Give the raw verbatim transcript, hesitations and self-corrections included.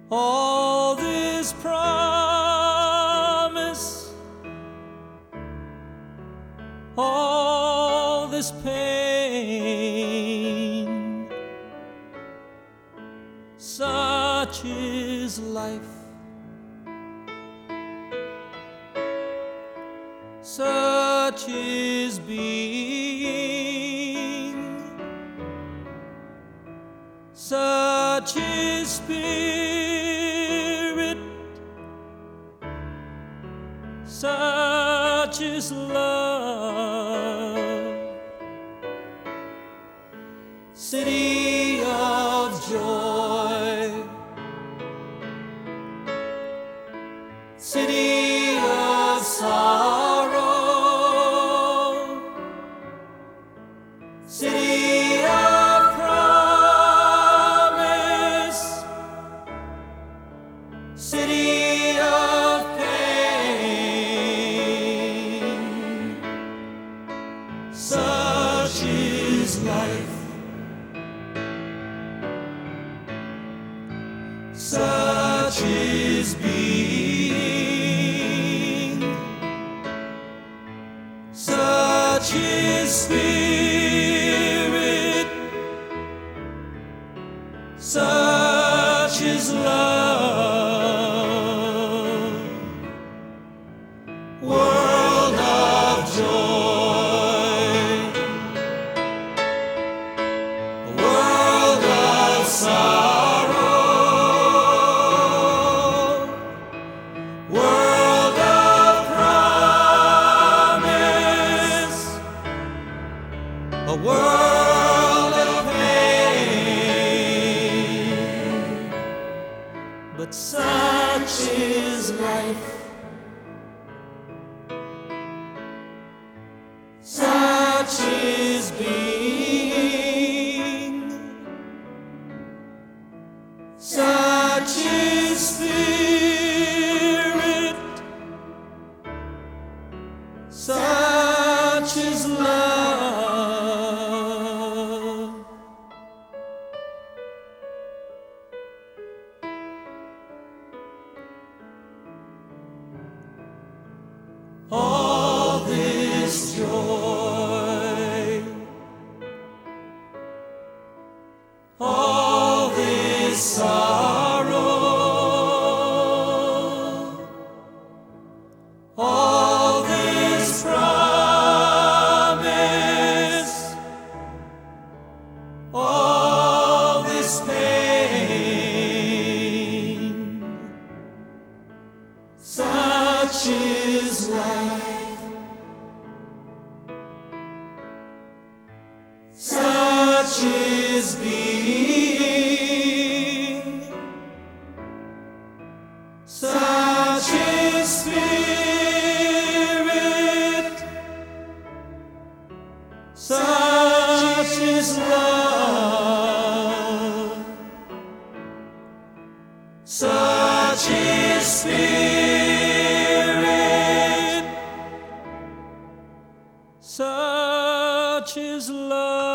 all this promise, all this pain. Such is life, such is being, such is spirit, such is love. City of joy, city of sorrow, city of promise, city of pain. Such is life, such is being, such is spirit, such is love. World of joy, world of sorrow, world of promise, a world of pain. But such is life, such is being, such is spirit, such is love. All this joy, all this sorrow, all this promise, all this pain. Such is life, such is being, such is spirit, such is love. Such is spirit, such is love.